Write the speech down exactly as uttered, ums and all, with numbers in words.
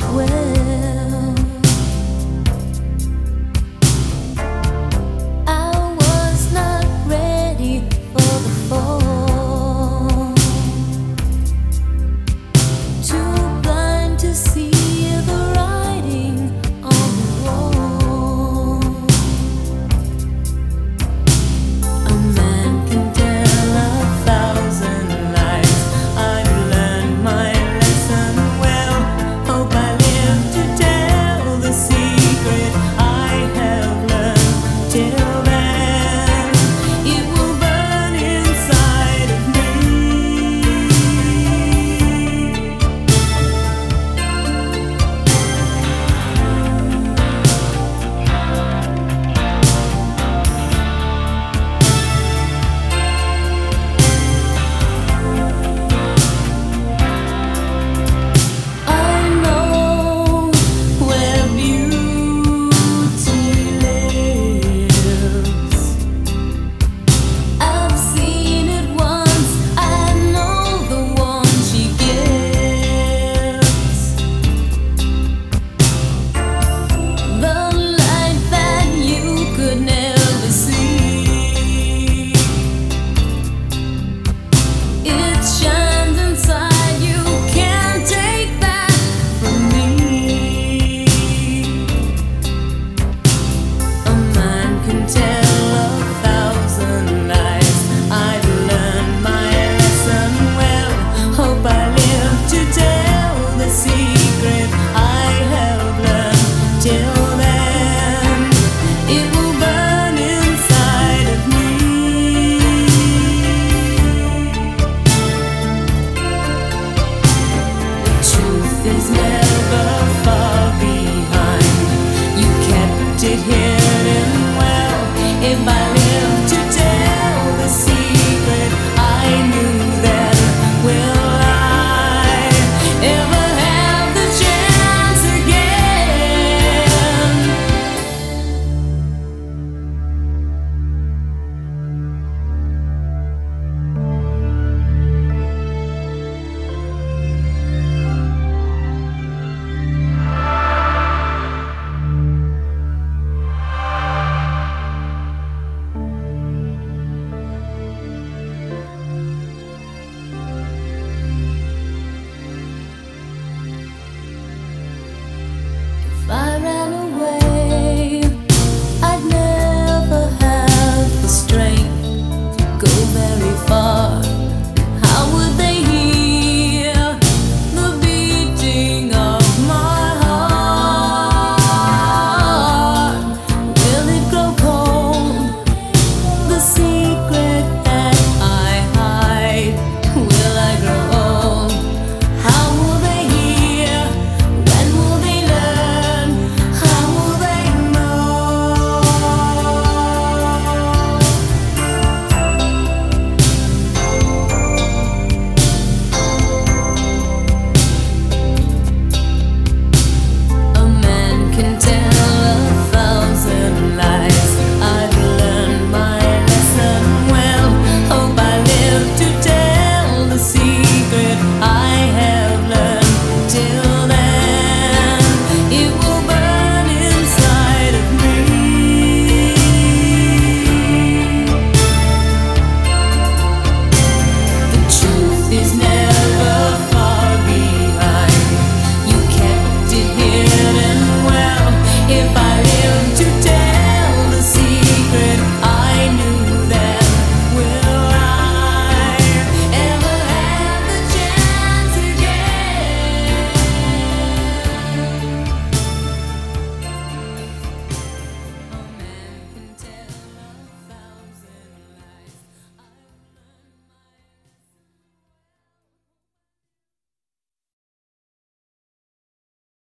well. I was not ready for the fall, too blind to see the writing on the wall. A man can tell a thousand lies. I've learned my lesson well. Hope I live to tell the secret I have learned. Till then, it will burn inside of me. I know where beauty lives. I've seen it once. I know the one she gives. The light that you could never see. It's shining.